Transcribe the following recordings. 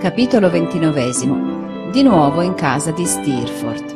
Capitolo 29. Di nuovo in casa di Steerforth.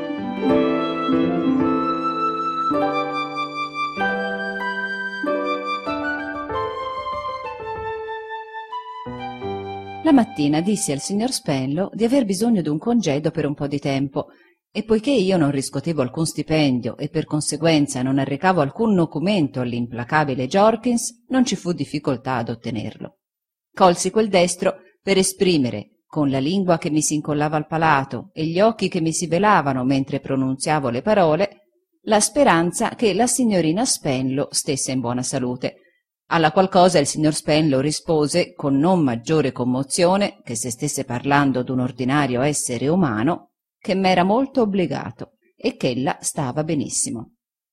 La mattina dissi al signor Spenlow di aver bisogno d'un congedo per un po' di tempo, e poiché io non riscuotevo alcun stipendio e per conseguenza non arrecavo alcun nocumento all'implacabile Jorkins, non ci fu difficoltà ad ottenerlo. Colsi quel destro per esprimere, con la lingua che mi si incollava al palato e gli occhi che mi si velavano mentre pronunziavo le parole, la speranza che la signorina Spenlow stesse in buona salute, alla qual cosa il signor Spenlow rispose con non maggiore commozione che se stesse parlando d'un ordinario essere umano, che m'era molto obbligato e ch'ella stava benissimo.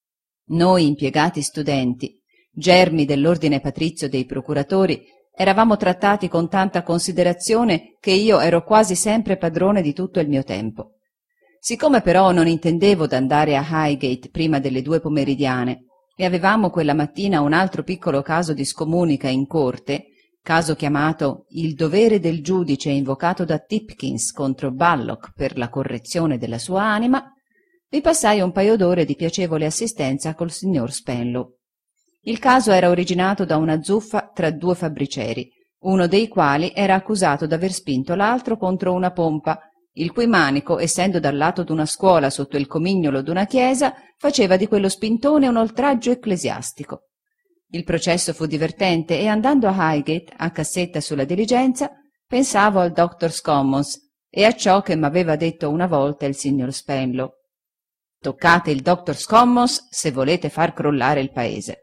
Noi impiegati studenti, germi dell'ordine patrizio dei procuratori, eravamo trattati con tanta considerazione che io ero quasi sempre padrone di tutto il mio tempo. Siccome però non intendevo d'andare a Highgate prima delle 2 pomeridiane e avevamo quella mattina un altro piccolo caso di scomunica in corte, caso chiamato il dovere del giudice invocato da Tipkins contro Bullock per la correzione della sua anima, vi passai un paio d'ore di piacevole assistenza col signor Spenlow. Il caso era originato da una zuffa tra 2 fabbricieri, uno dei quali era accusato d'aver spinto l'altro contro una pompa, il cui manico, essendo dal lato d'una scuola sotto il comignolo d'una chiesa, faceva di quello spintone un oltraggio ecclesiastico. Il processo fu divertente e andando a Highgate, a cassetta sulla diligenza, pensavo al Doctor's Commons e a ciò che m'aveva detto una volta il signor Spenlow. Toccate il Doctor's Commons se volete far crollare il paese.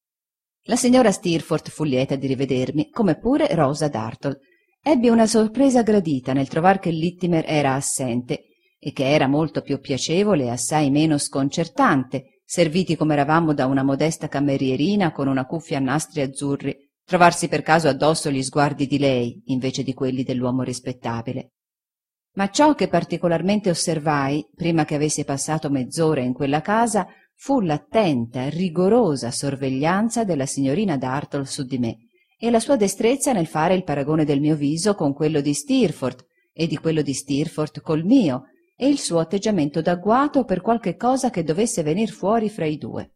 La signora Steerforth fu lieta di rivedermi, come pure Rosa Dartle. Ebbi una sorpresa gradita nel trovar che Littimer era assente e che era molto più piacevole e assai meno sconcertante, serviti come eravamo da una modesta cammerierina con una cuffia a nastri azzurri, trovarsi per caso addosso gli sguardi di lei invece di quelli dell'uomo rispettabile. Ma ciò che particolarmente osservai, prima che avessi passato mezz'ora in quella casa, fu l'attenta, rigorosa sorveglianza della signorina Dartle su di me e la sua destrezza nel fare il paragone del mio viso con quello di Steerforth e di quello di Steerforth col mio e il suo atteggiamento d'agguato per qualche cosa che dovesse venir fuori fra i 2.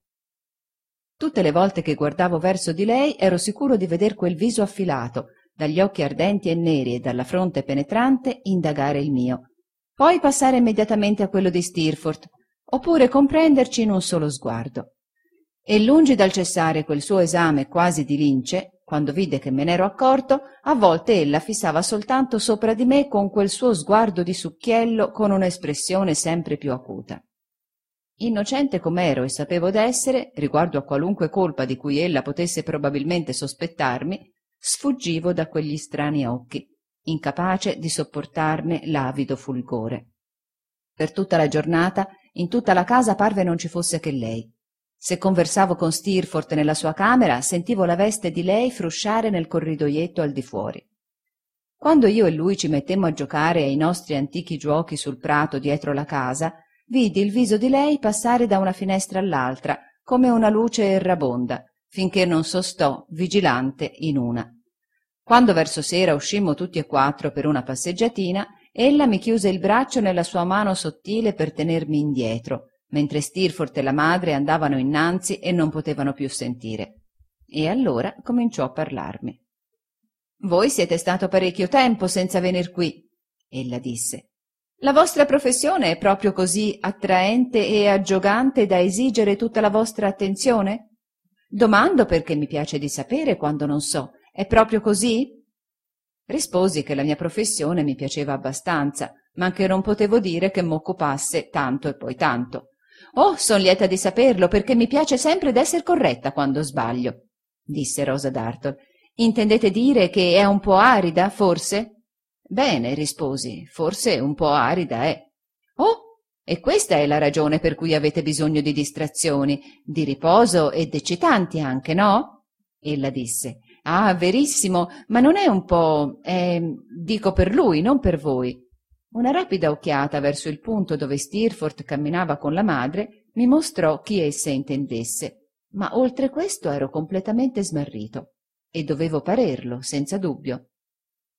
Tutte le volte che guardavo verso di lei ero sicuro di veder quel viso affilato, dagli occhi ardenti e neri e dalla fronte penetrante, indagare il mio, poi passare immediatamente a quello di Steerforth, oppure comprenderci in un solo sguardo. E lungi dal cessare quel suo esame quasi di lince, quando vide che me n'ero accorto, a volte ella fissava soltanto sopra di me con quel suo sguardo di succhiello con un'espressione sempre più acuta. Innocente com'ero e sapevo d'essere, riguardo a qualunque colpa di cui ella potesse probabilmente sospettarmi, sfuggivo da quegli strani occhi, incapace di sopportarne l'avido fulgore. Per tutta la giornata, in tutta la casa parve non ci fosse che lei. Se conversavo con Steerforth nella sua camera, sentivo la veste di lei frusciare nel corridoietto al di fuori. Quando io e lui ci mettemmo a giocare ai nostri antichi giuochi sul prato dietro la casa, vidi il viso di lei passare da una finestra all'altra, come una luce errabonda, finché non sostò, vigilante, in una. Quando verso sera uscimmo tutti e 4 per una passeggiatina, ella mi chiuse il braccio nella sua mano sottile per tenermi indietro, mentre Steerforth e la madre andavano innanzi e non potevano più sentire. E allora cominciò a parlarmi. «Voi siete stato parecchio tempo senza venir qui», ella disse. «La vostra professione è proprio così attraente e aggiogante da esigere tutta la vostra attenzione? Domando perché mi piace di sapere quando non so. È proprio così?» Risposi che la mia professione mi piaceva abbastanza, ma che non potevo dire che m'occupasse tanto e poi tanto. «Oh, son lieta di saperlo, perché mi piace sempre d'esser corretta quando sbaglio», disse Rosa Dartle. «Intendete dire che è un po' arida, forse?» «Bene», risposi, «forse un po' arida è». «Oh, e questa è la ragione per cui avete bisogno di distrazioni, di riposo ed eccitanti anche, no?» Ella disse. «Ah, verissimo, ma non è un po'... dico per lui, non per voi». Una rapida occhiata verso il punto dove Steerforth camminava con la madre mi mostrò chi essa intendesse, ma oltre questo ero completamente smarrito, e dovevo parerlo, senza dubbio.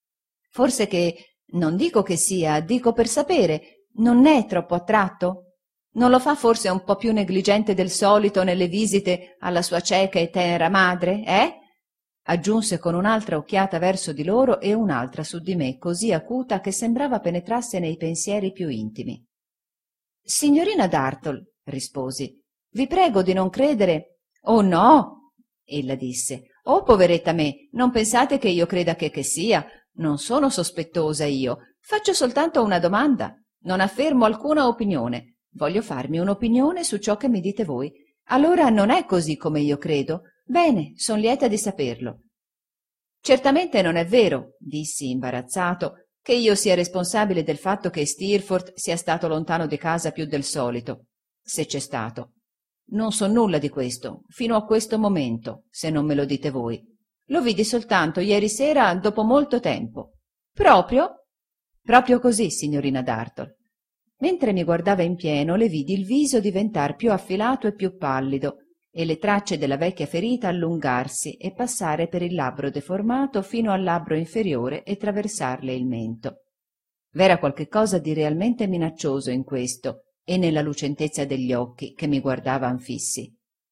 Forse che, non dico che sia, dico per sapere, non è troppo attratto? Non lo fa forse un po' più negligente del solito nelle visite alla sua cieca e tenera madre, eh? Aggiunse con un'altra occhiata verso di loro e un'altra su di me, così acuta che sembrava penetrasse nei pensieri più intimi. Signorina Dartle, risposi, vi prego di non credere. Oh no, ella disse. Oh, poveretta me, non pensate che io creda che sia. Non sono sospettosa io. Faccio soltanto una domanda. Non affermo alcuna opinione. Voglio farmi un'opinione su ciò che mi dite voi. Allora non è così come io credo? Bene, son lieta di saperlo. Certamente non è vero, dissi imbarazzato, che io sia responsabile del fatto che Steerforth sia stato lontano di casa più del solito, se c'è stato. Non so nulla di questo, fino a questo momento, se non me lo dite voi. Lo vidi soltanto ieri sera dopo molto tempo. Proprio? Proprio così, signorina Dartle. Mentre mi guardava in pieno, le vidi il viso diventar più affilato e più pallido, e le tracce della vecchia ferita allungarsi e passare per il labbro deformato fino al labbro inferiore e traversarle il mento. V'era qualche cosa di realmente minaccioso in questo e nella lucentezza degli occhi che mi guardavan fissi.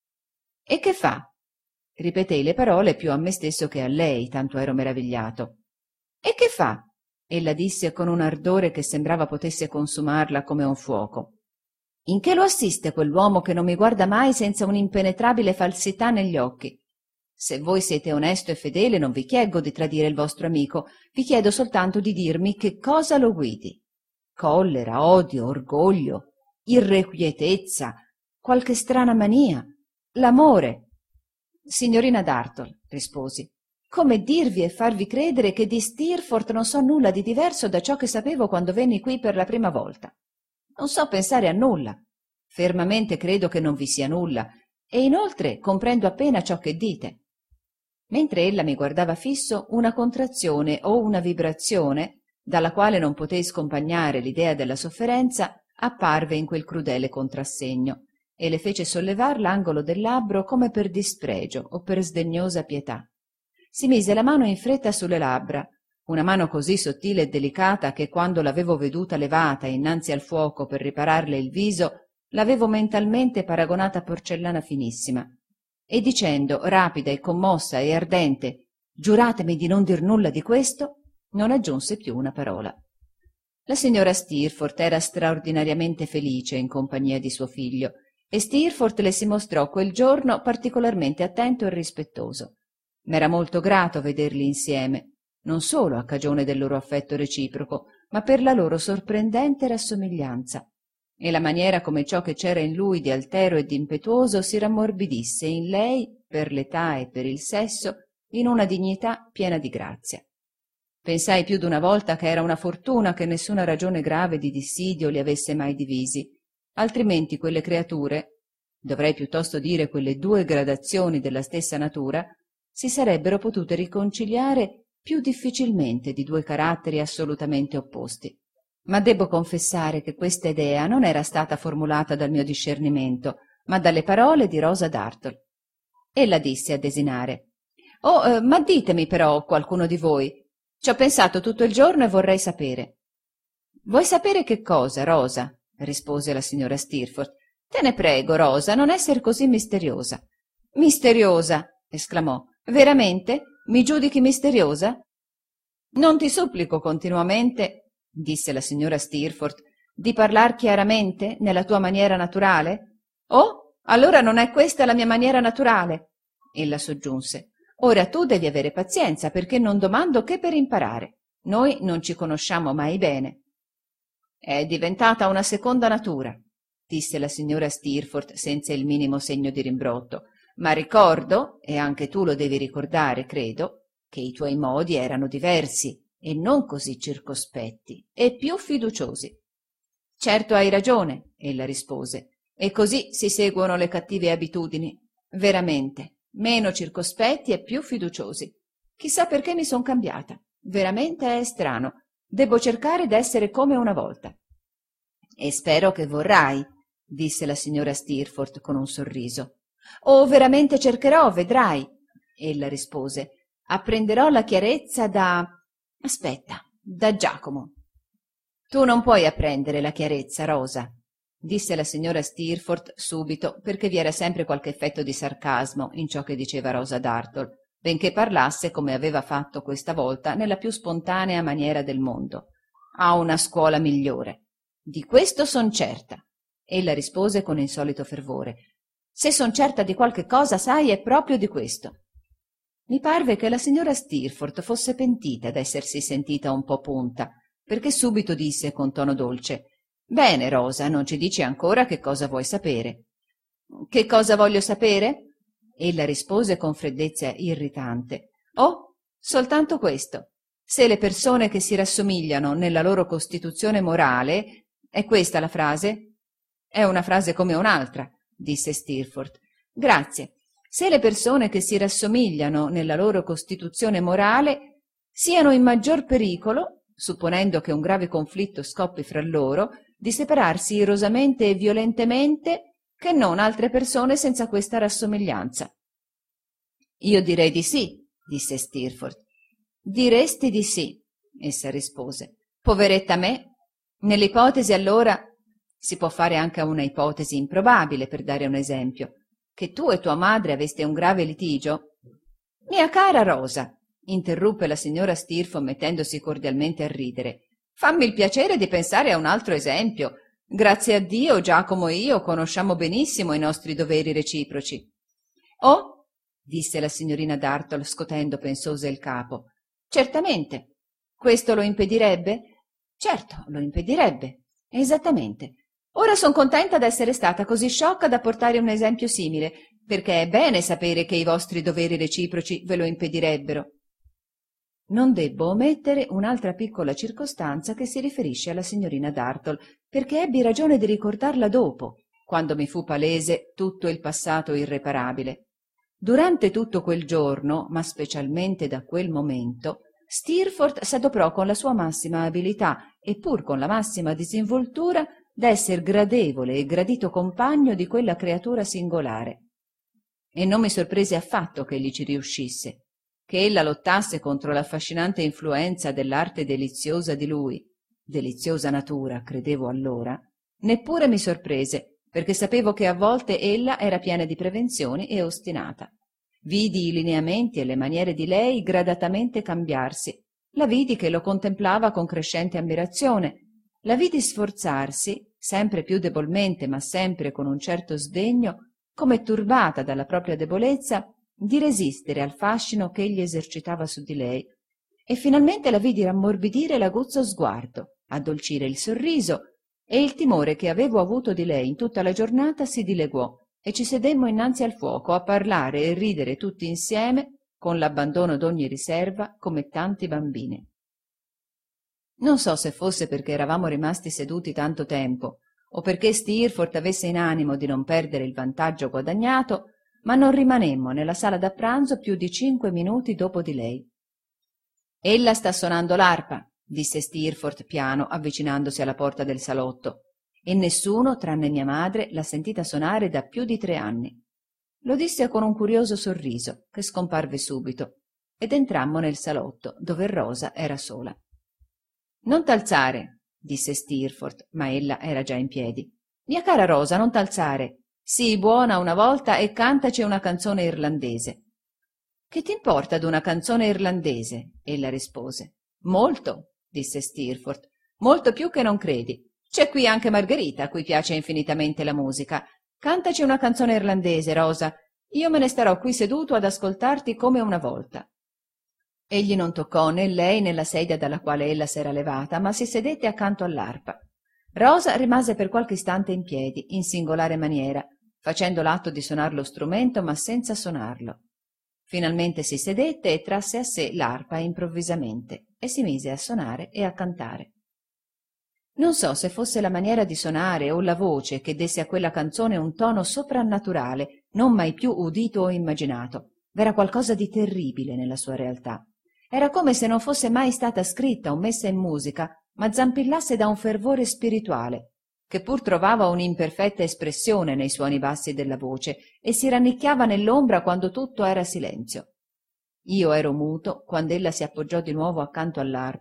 «E che fa?» Ripetei le parole più a me stesso che a lei, tanto ero meravigliato. «E che fa?» Ella disse con un ardore che sembrava potesse consumarla come un fuoco. «In che lo assiste quell'uomo che non mi guarda mai senza un'impenetrabile falsità negli occhi? Se voi siete onesto e fedele non vi chieggo di tradire il vostro amico, vi chiedo soltanto di dirmi che cosa lo guidi. Collera, odio, orgoglio, irrequietezza, qualche strana mania, l'amore». «Signorina Dartle», risposi, «come dirvi e farvi credere che di Steerforth non so nulla di diverso da ciò che sapevo quando venni qui per la prima volta? Non so pensare a nulla. Fermamente credo che non vi sia nulla, e inoltre comprendo appena ciò che dite». Mentre ella mi guardava fisso, una contrazione o una vibrazione, dalla quale non potei scompagnare l'idea della sofferenza, apparve in quel crudele contrassegno e le fece sollevar l'angolo del labbro come per dispregio o per sdegnosa pietà. Si mise la mano in fretta sulle labbra, una mano così sottile e delicata che quando l'avevo veduta levata innanzi al fuoco per ripararle il viso, l'avevo mentalmente paragonata a porcellana finissima, e dicendo, rapida e commossa e ardente, «Giuratemi di non dir nulla di questo», non aggiunse più una parola. La signora Steerforth era straordinariamente felice in compagnia di suo figlio, e Steerforth le si mostrò quel giorno particolarmente attento e rispettoso. M'era molto grato vederli insieme, non solo a cagione del loro affetto reciproco, ma per la loro sorprendente rassomiglianza, e la maniera come ciò che c'era in lui di altero e di impetuoso si rammorbidisse in lei, per l'età e per il sesso, in una dignità piena di grazia. Pensai più d'una volta che era una fortuna che nessuna ragione grave di dissidio li avesse mai divisi, altrimenti quelle creature, dovrei piuttosto dire quelle due gradazioni della stessa natura, si sarebbero potute riconciliare più difficilmente di due caratteri assolutamente opposti. Ma debbo confessare che questa idea non era stata formulata dal mio discernimento, ma dalle parole di Rosa Dartle. Ella disse a desinare: «Oh, ma ditemi però, qualcuno di voi. Ci ho pensato tutto il giorno e vorrei sapere». «Vuoi sapere che cosa, Rosa?» rispose la signora Steerforth. «Te ne prego, Rosa, non esser così misteriosa». «Misteriosa!» esclamò. «Veramente? Mi giudichi misteriosa?» «Non ti supplico continuamente», disse la signora Steerforth, «di parlar chiaramente nella tua maniera naturale?» «Oh, allora non è questa la mia maniera naturale?» Ella soggiunse. «Ora tu devi avere pazienza, perché non domando che per imparare. Noi non ci conosciamo mai bene». «È diventata una seconda natura», disse la signora Steerforth senza il minimo segno di rimbrotto, «ma ricordo, e anche tu lo devi ricordare, credo, che i tuoi modi erano diversi e non così circospetti e più fiduciosi». «Certo hai ragione», ella rispose, «e così si seguono le cattive abitudini. Veramente, meno circospetti e più fiduciosi. Chissà perché mi son cambiata. Veramente è strano. Debbo cercare d'essere come una volta». «E spero che vorrai», disse la signora Steerforth con un sorriso. «Oh, veramente cercherò, vedrai», ella rispose. «Apprenderò la chiarezza da... Aspetta, da Giacomo. Tu non puoi apprendere la chiarezza, Rosa, disse la signora Steerforth subito, perché vi era sempre qualche effetto di sarcasmo in ciò che diceva Rosa Dartle, benché parlasse, come aveva fatto questa volta, nella più spontanea maniera del mondo. Ha una scuola migliore. Di questo son certa. Ella rispose con insolito fervore. Se son certa di qualche cosa, sai, è proprio di questo. Mi parve che la signora Steerforth fosse pentita d'essersi sentita un po' punta, perché subito disse con tono dolce: «Bene, Rosa, non ci dici ancora che cosa vuoi sapere». «Che cosa voglio sapere?» Ella rispose con freddezza irritante. «Oh, soltanto questo. Se le persone che si rassomigliano nella loro costituzione morale...» «È questa la frase?» «È una frase come un'altra», disse Steerforth. «Grazie. Se le persone che si rassomigliano nella loro costituzione morale siano in maggior pericolo, supponendo che un grave conflitto scoppi fra loro, di separarsi irosamente e violentemente, che non altre persone senza questa rassomiglianza». «Io direi di sì», disse Steerforth. «Diresti di sì», essa rispose. «Poveretta me! Nell'ipotesi, allora, si può fare anche una ipotesi improbabile, per dare un esempio, che tu e tua madre aveste un grave litigio?» «Mia cara Rosa», interruppe la signora Steerforth mettendosi cordialmente a ridere, «fammi il piacere di pensare a un altro esempio. Grazie a Dio, Giacomo e io conosciamo benissimo i nostri doveri reciproci». «Oh», disse la signorina Dartle scotendo pensosa il capo, «certamente. Questo lo impedirebbe?» «Certo, lo impedirebbe. Esattamente. Ora son contenta d'essere stata così sciocca da portare un esempio simile, perché è bene sapere che i vostri doveri reciproci ve lo impedirebbero». Non debbo omettere un'altra piccola circostanza che si riferisce alla signorina Dartle, perché ebbi ragione di ricordarla dopo, quando mi fu palese tutto il passato irreparabile. Durante tutto quel giorno, ma specialmente da quel momento, Steerforth s'adoprò con la sua massima abilità e pur con la massima disinvoltura d'esser gradevole e gradito compagno di quella creatura singolare. E non mi sorprese affatto che gli ci riuscisse, che ella lottasse contro l'affascinante influenza dell'arte deliziosa di lui, deliziosa natura, credevo allora, neppure mi sorprese, perché sapevo che a volte ella era piena di prevenzioni e ostinata. Vidi i lineamenti e le maniere di lei gradatamente cambiarsi, la vidi che lo contemplava con crescente ammirazione, la vidi sforzarsi, sempre più debolmente ma sempre con un certo sdegno, come turbata dalla propria debolezza, di resistere al fascino che egli esercitava su di lei, e finalmente la vidi rammorbidire l'aguzzo sguardo, addolcire il sorriso, e il timore che avevo avuto di lei in tutta la giornata si dileguò, e ci sedemmo innanzi al fuoco a parlare e ridere tutti insieme, con l'abbandono d'ogni riserva, come tanti bambini. Non so se fosse perché eravamo rimasti seduti tanto tempo, o perché Steerforth avesse in animo di non perdere il vantaggio guadagnato, ma non rimanemmo nella sala da pranzo più di 5 minuti dopo di lei. «Ella sta suonando l'arpa», disse Steerforth piano, avvicinandosi alla porta del salotto, «e nessuno, tranne mia madre, l'ha sentita suonare da più di 3 anni». Lo disse con un curioso sorriso, che scomparve subito, ed entrammo nel salotto, dove Rosa era sola. «Non t'alzare», disse Steerforth, ma ella era già in piedi. «Mia cara Rosa, non t'alzare. Sii buona una volta e cantaci una canzone irlandese». «Che t'importa d'una canzone irlandese?» ella rispose. «Molto», disse Steerforth, «molto più che non credi. C'è qui anche Margherita, a cui piace infinitamente la musica. Cantaci una canzone irlandese, Rosa. Io me ne starò qui seduto ad ascoltarti come una volta». Egli non toccò né lei né la sedia dalla quale ella s'era levata, ma si sedette accanto all'arpa. Rosa rimase per qualche istante in piedi, in singolare maniera, facendo l'atto di suonar lo strumento ma senza suonarlo. Finalmente si sedette e trasse a sé l'arpa improvvisamente e si mise a suonare e a cantare. Non so se fosse la maniera di suonare o la voce che desse a quella canzone un tono soprannaturale, non mai più udito o immaginato. V'era qualcosa di terribile nella sua realtà. Era come se non fosse mai stata scritta o messa in musica, ma zampillasse da un fervore spirituale, che pur trovava un'imperfetta espressione nei suoni bassi della voce e si rannicchiava nell'ombra quando tutto era silenzio. Io ero muto quando ella si appoggiò di nuovo accanto all'arpa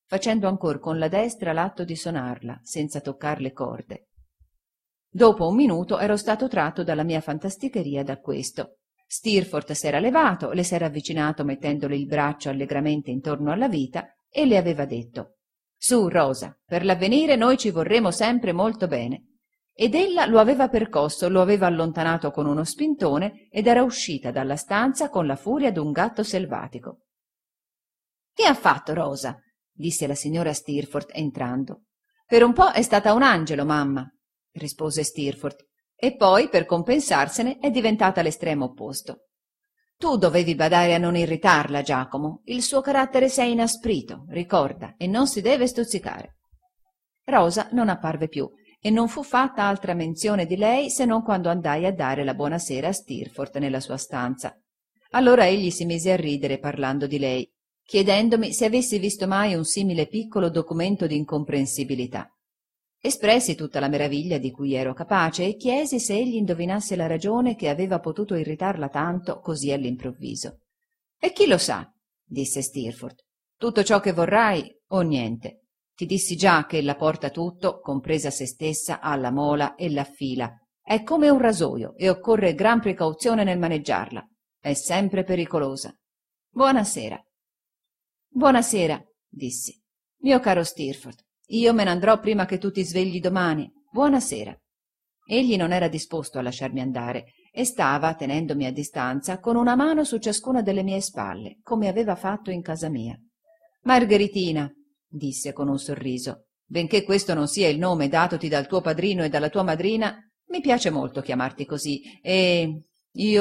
facendo ancor con la destra l'atto di sonarla, senza toccar le corde. Dopo un minuto ero stato tratto dalla mia fantasticheria da questo. Steerforth s'era levato, le s'era avvicinato mettendole il braccio allegramente intorno alla vita e le aveva detto: «Su, Rosa, per l'avvenire noi ci vorremo sempre molto bene». Ed ella lo aveva percosso, lo aveva allontanato con uno spintone ed era uscita dalla stanza con la furia d'un gatto selvatico. «Che ha fatto Rosa?» disse la signora Steerforth entrando. «Per un po' è stata un angelo, mamma», rispose Steerforth, «e poi, per compensarsene, è diventata l'estremo opposto. Tu dovevi badare a non irritarla, Giacomo. Il suo carattere si è inasprito, ricorda, e non si deve stuzzicare». Rosa non apparve più e non fu fatta altra menzione di lei se non quando andai a dare la buonasera a Steerforth nella sua stanza. Allora egli si mise a ridere parlando di lei, chiedendomi se avessi visto mai un simile piccolo documento d'incomprensibilità. Espressi tutta la meraviglia di cui ero capace e chiesi se egli indovinasse la ragione che aveva potuto irritarla tanto così all'improvviso. «E chi lo sa?» disse Steerforth. «Tutto ciò che vorrai o niente. Ti dissi già che ella porta tutto, compresa se stessa, alla mola e l'affila. È come un rasoio e occorre gran precauzione nel maneggiarla. È sempre pericolosa. Buonasera». «Buonasera», dissi. «Mio caro Steerforth, io me n'andrò prima che tu ti svegli domani. Buonasera». Egli non era disposto a lasciarmi andare e stava, tenendomi a distanza, con una mano su ciascuna delle mie spalle, come aveva fatto in casa mia. «Margheritina», disse con un sorriso, «benché questo non sia il nome datoti dal tuo padrino e dalla tua madrina, mi piace molto chiamarti così e io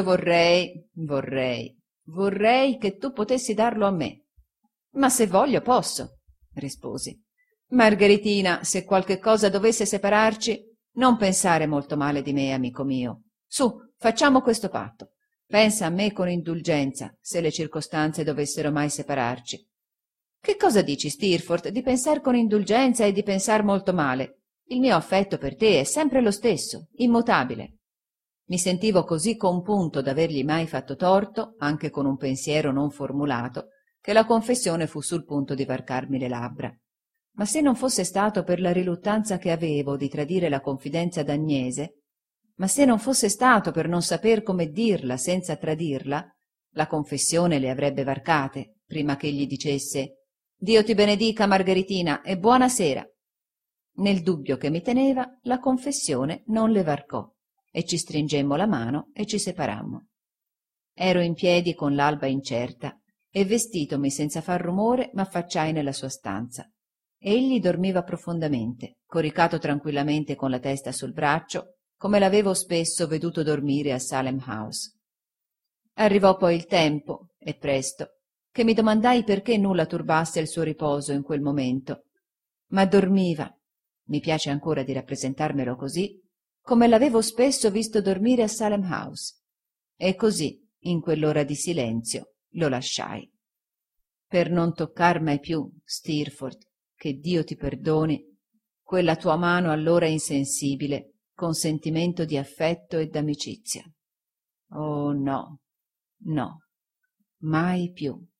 vorrei che tu potessi darlo a me». «Ma se voglio posso», risposi. «Margheritina, se qualche cosa dovesse separarci, non pensare molto male di me, amico mio. Su, facciamo questo patto. Pensa a me con indulgenza, se le circostanze dovessero mai separarci». «Che cosa dici, Steerforth, di pensar con indulgenza e di pensar molto male? Il mio affetto per te è sempre lo stesso, immutabile». Mi sentivo così compunto d'avergli mai fatto torto, anche con un pensiero non formulato, che la confessione fu sul punto di varcarmi le labbra. Ma se non fosse stato per la riluttanza che avevo di tradire la confidenza d'Agnese, ma se non fosse stato per non saper come dirla senza tradirla, la confessione le avrebbe varcate, prima che gli dicesse «Dio ti benedica, Margheritina, e buonasera». Nel dubbio che mi teneva, la confessione non le varcò, e ci stringemmo la mano e ci separammo. Ero in piedi con l'alba incerta, e vestitomi senza far rumore m'affacciai nella sua stanza. Egli dormiva profondamente, coricato tranquillamente con la testa sul braccio, come l'avevo spesso veduto dormire a Salem House. Arrivò poi il tempo, e presto, che mi domandai perché nulla turbasse il suo riposo in quel momento, ma dormiva, mi piace ancora di rappresentarmelo così, come l'avevo spesso visto dormire a Salem House, e così, in quell'ora di silenzio, lo lasciai. Per non toccar mai più, Steerforth, che Dio ti perdoni, quella tua mano allora insensibile, con sentimento di affetto e d'amicizia. Oh no, no, mai più.